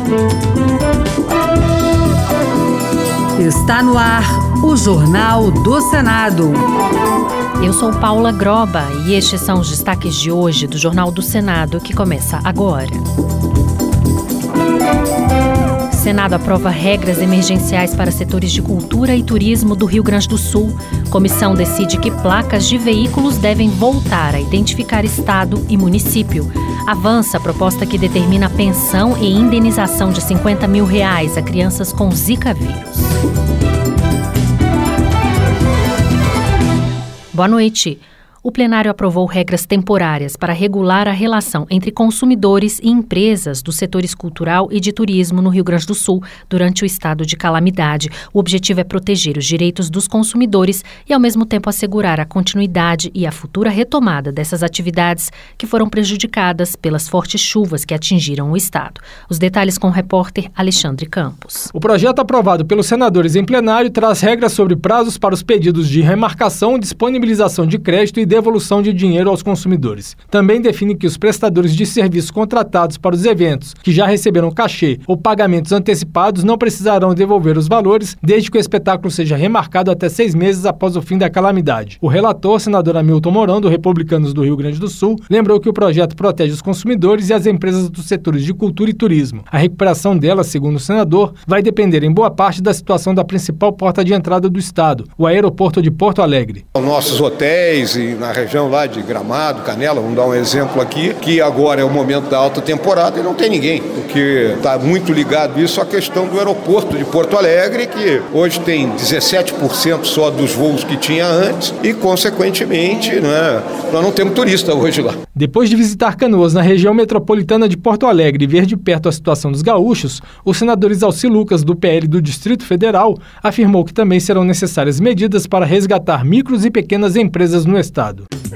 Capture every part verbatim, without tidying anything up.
Está no ar o Jornal do Senado. Eu sou Paula Groba e estes são os destaques de hoje do Jornal do Senado, que começa agora. Senado aprova regras emergenciais para setores de cultura e turismo do Rio Grande do Sul. Comissão decide que placas de veículos devem voltar a identificar estado e município. Avança a proposta que determina pensão e indenização de cinquenta mil reais a crianças com Zika vírus. Boa noite. O plenário aprovou regras temporárias para regular a relação entre consumidores e empresas dos setores cultural e de turismo no Rio Grande do Sul durante o estado de calamidade. O objetivo é proteger os direitos dos consumidores e, ao mesmo tempo, assegurar a continuidade e a futura retomada dessas atividades que foram prejudicadas pelas fortes chuvas que atingiram o estado. Os detalhes com o repórter Alexandre Campos. O projeto aprovado pelos senadores em plenário traz regras sobre prazos para os pedidos de remarcação, disponibilização de crédito e devolução de dinheiro aos consumidores. Também define que os prestadores de serviços contratados para os eventos que já receberam cachê ou pagamentos antecipados não precisarão devolver os valores desde que o espetáculo seja remarcado até seis meses após o fim da calamidade. O relator, senador Hamilton Mourão, do Republicanos do Rio Grande do Sul, lembrou que o projeto protege os consumidores e as empresas dos setores de cultura e turismo. A recuperação delas, segundo o senador, vai depender em boa parte da situação da principal porta de entrada do estado, o aeroporto de Porto Alegre. Nossos hotéis e na região lá de Gramado, Canela, vamos dar um exemplo aqui, que agora é o momento da alta temporada e não tem ninguém, porque está muito ligado isso à questão do aeroporto de Porto Alegre, que hoje tem dezessete por cento só dos voos que tinha antes e, consequentemente, né, nós não temos turista hoje lá. Depois de visitar Canoas, na região metropolitana de Porto Alegre, e ver de perto a situação dos gaúchos, o senador Isalci Lucas, do P L do Distrito Federal, afirmou que também serão necessárias medidas para resgatar micros e pequenas empresas no estado.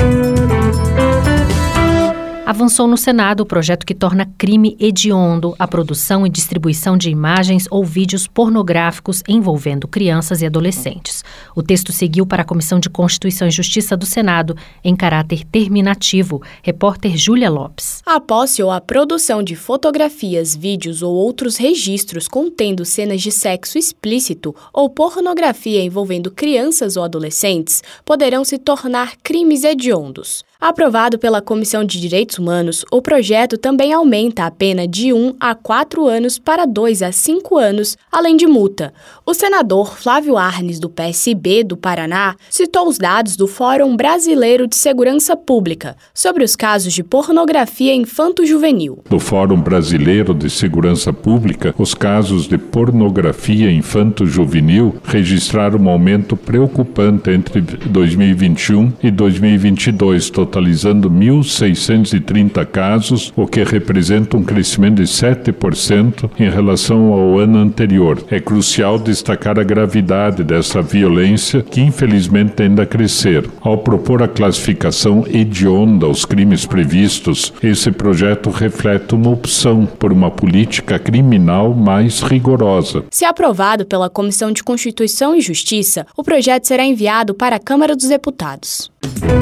Avançou no Senado o projeto que torna crime hediondo a produção e distribuição de imagens ou vídeos pornográficos envolvendo crianças e adolescentes. O texto seguiu para a Comissão de Constituição e Justiça do Senado em caráter terminativo. Repórter Júlia Lopes. A posse ou a produção de fotografias, vídeos ou outros registros contendo cenas de sexo explícito ou pornografia envolvendo crianças ou adolescentes poderão se tornar crimes hediondos. Aprovado pela Comissão de Direitos Humanos, o projeto também aumenta a pena de um a quatro anos para dois a cinco anos, além de multa. O senador Flávio Arnes, do P S B do Paraná, citou os dados do Fórum Brasileiro de Segurança Pública sobre os casos de pornografia infanto-juvenil. No Fórum Brasileiro de Segurança Pública, os casos de pornografia infanto-juvenil registraram um aumento preocupante entre dois mil e vinte e um e dois mil e vinte e dois, totalizando mil seiscentos e trinta casos, o que representa um crescimento de sete por cento em relação ao ano anterior. É crucial destacar a gravidade dessa violência, que infelizmente tende a crescer. Ao propor a classificação hedionda aos crimes previstos, esse projeto reflete uma opção por uma política criminal mais rigorosa. Se aprovado pela Comissão de Constituição e Justiça, o projeto será enviado para a Câmara dos Deputados.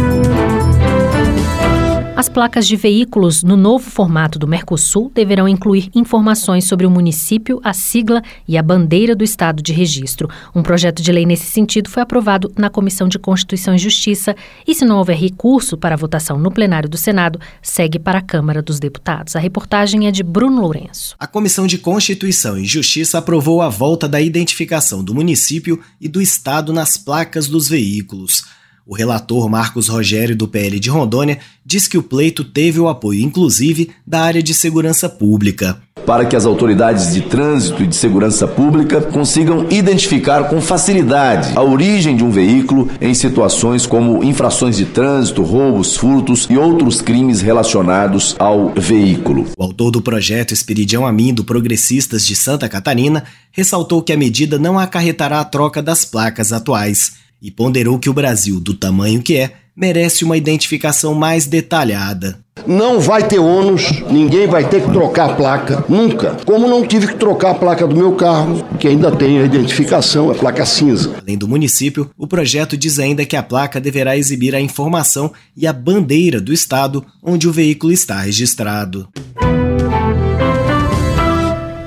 As placas de veículos no novo formato do Mercosul deverão incluir informações sobre o município, a sigla e a bandeira do estado de registro. Um projeto de lei nesse sentido foi aprovado na Comissão de Constituição e Justiça e, se não houver recurso para a votação no plenário do Senado, segue para a Câmara dos Deputados. A reportagem é de Bruno Lourenço. A Comissão de Constituição e Justiça aprovou a volta da identificação do município e do estado nas placas dos veículos. O relator Marcos Rogério, do P L de Rondônia, diz que o pleito teve o apoio, inclusive, da área de segurança pública. Para que as autoridades de trânsito e de segurança pública consigam identificar com facilidade a origem de um veículo em situações como infrações de trânsito, roubos, furtos e outros crimes relacionados ao veículo. O autor do projeto, Esperidião Amin, do Progressistas de Santa Catarina, ressaltou que a medida não acarretará a troca das placas atuais e ponderou que o Brasil, do tamanho que é, merece uma identificação mais detalhada. Não vai ter ônus, ninguém vai ter que trocar a placa, nunca. Como não tive que trocar a placa do meu carro, que ainda tem a identificação, a placa cinza. Além do município, o projeto diz ainda que a placa deverá exibir a informação e a bandeira do estado onde o veículo está registrado.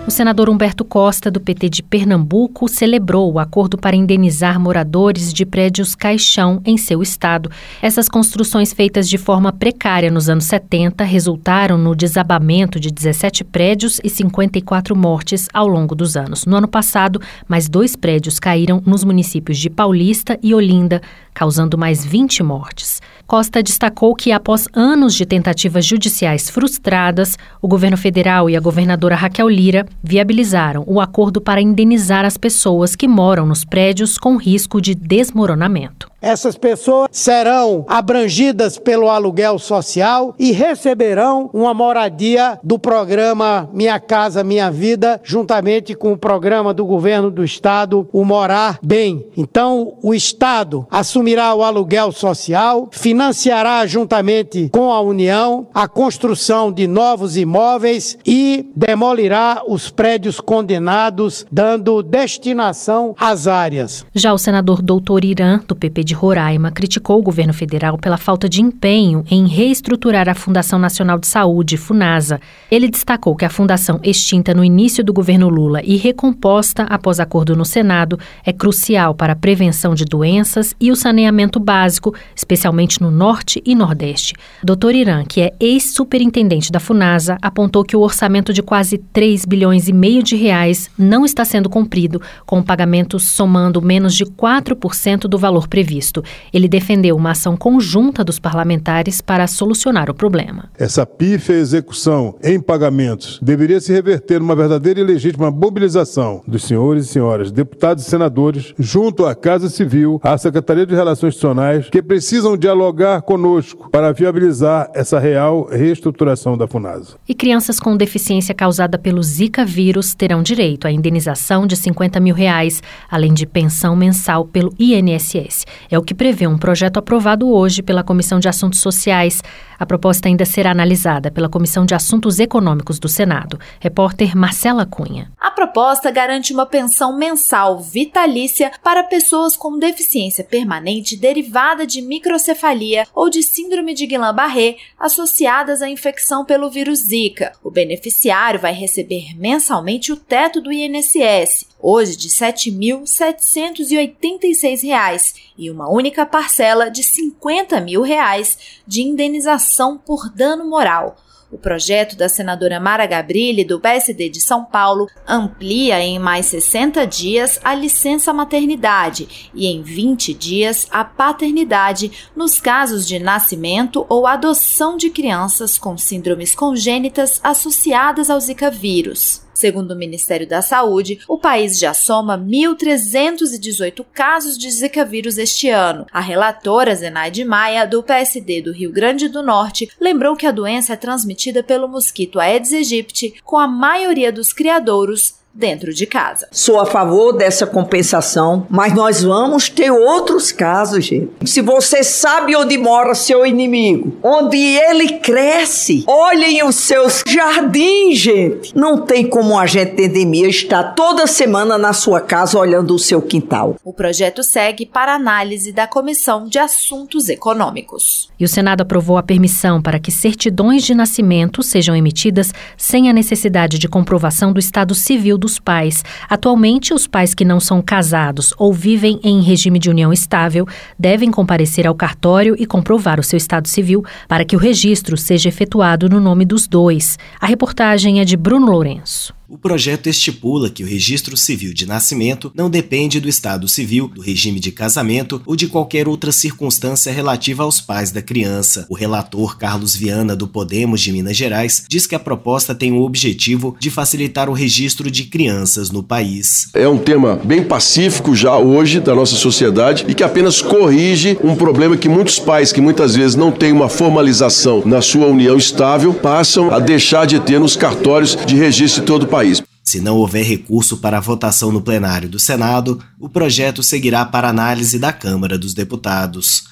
O senador Humberto Costa, do P T de Pernambuco, celebrou o acordo para indenizar moradores de prédios caixão em seu estado. Essas construções feitas de forma precária nos anos setenta resultaram no desabamento de dezessete prédios e cinquenta e quatro mortes ao longo dos anos. No ano passado, mais dois prédios caíram nos municípios de Paulista e Olinda, causando mais vinte mortes. Costa destacou que, após anos de tentativas judiciais frustradas, o governo federal e a governadora Raquel Lira viabilizaram o acordo para indenizar as pessoas que moram nos prédios com risco de desmoronamento. Essas pessoas serão abrangidas pelo aluguel social e receberão uma moradia do programa Minha Casa Minha Vida, juntamente com o programa do governo do estado, o Morar Bem. Então, o estado assumirá o aluguel social, financiará juntamente com a União a construção de novos imóveis e demolirá os prédios condenados, dando destinação às áreas. Já o senador doutor Irã, do P P de Roraima, criticou o governo federal pela falta de empenho em reestruturar a Fundação Nacional de Saúde, Funasa. Ele destacou que a fundação, extinta no início do governo Lula e recomposta após acordo no Senado, é crucial para a prevenção de doenças e o saneamento básico, especialmente no Norte e Nordeste. doutor Irã, que é ex-superintendente da Funasa, apontou que o orçamento de quase três bilhões e meio de reais não está sendo cumprido, com o pagamento somando menos de quatro por cento do valor previsto. Ele defendeu uma ação conjunta dos parlamentares para solucionar o problema. Essa pífia execução em pagamentos deveria se reverter numa verdadeira e legítima mobilização dos senhores e senhoras, deputados e senadores, junto à Casa Civil, à Secretaria de Relações Institucionais, que precisam dialogar conosco para viabilizar essa real reestruturação da Funasa. E crianças com deficiência causada pelo Zika vírus terão direito à indenização de cinquenta mil reais, além de pensão mensal pelo I N S S. É o que prevê um projeto aprovado hoje pela Comissão de Assuntos Sociais. A proposta ainda será analisada pela Comissão de Assuntos Econômicos do Senado. Repórter Marcela Cunha. A proposta garante uma pensão mensal vitalícia para pessoas com deficiência permanente derivada de microcefalia ou de síndrome de Guillain-Barré associadas à infecção pelo vírus Zika. O beneficiário vai receber mensalmente o teto do I N S S, hoje de sete mil setecentos e oitenta e seis reais, e uma única parcela de cinquenta mil reais de indenização por dano moral. O projeto da senadora Mara Gabrilli, do P S D de São Paulo, amplia em mais sessenta dias a licença maternidade e em vinte dias a paternidade nos casos de nascimento ou adoção de crianças com síndromes congênitas associadas ao Zika vírus. Segundo o Ministério da Saúde, o país já soma mil trezentos e dezoito casos de Zika vírus este ano. A relatora Zenaide Maia, do P S D do Rio Grande do Norte, lembrou que a doença é transmitida pelo mosquito Aedes aegypti, com a maioria dos criadouros dentro de casa. Sou a favor dessa compensação, mas nós vamos ter outros casos, gente. Se você sabe onde mora seu inimigo, onde ele cresce, olhem os seus jardins, gente. Não tem como um agente de endemia estar toda semana na sua casa olhando o seu quintal. O projeto segue para análise da Comissão de Assuntos Econômicos. E o Senado aprovou a permissão para que certidões de nascimento sejam emitidas sem a necessidade de comprovação do estado civil dos pais. Atualmente, os pais que não são casados ou vivem em regime de união estável devem comparecer ao cartório e comprovar o seu estado civil para que o registro seja efetuado no nome dos dois. A reportagem é de Bruno Lourenço. O projeto estipula que o registro civil de nascimento não depende do estado civil, do regime de casamento ou de qualquer outra circunstância relativa aos pais da criança. O relator Carlos Viana, do Podemos de Minas Gerais, diz que a proposta tem o objetivo de facilitar o registro de crianças no país. É um tema bem pacífico já hoje da nossa sociedade e que apenas corrige um problema que muitos pais, que muitas vezes não têm uma formalização na sua união estável, passam a deixar de ter nos cartórios de registro de todo o país. Se não houver recurso para a votação no plenário do Senado, o projeto seguirá para análise da Câmara dos Deputados.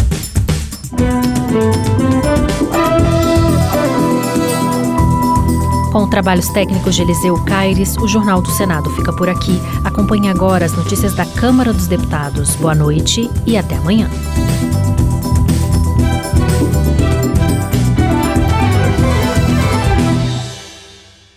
Com trabalhos técnicos de Eliseu Caires, o Jornal do Senado fica por aqui. Acompanhe agora as notícias da Câmara dos Deputados. Boa noite e até amanhã.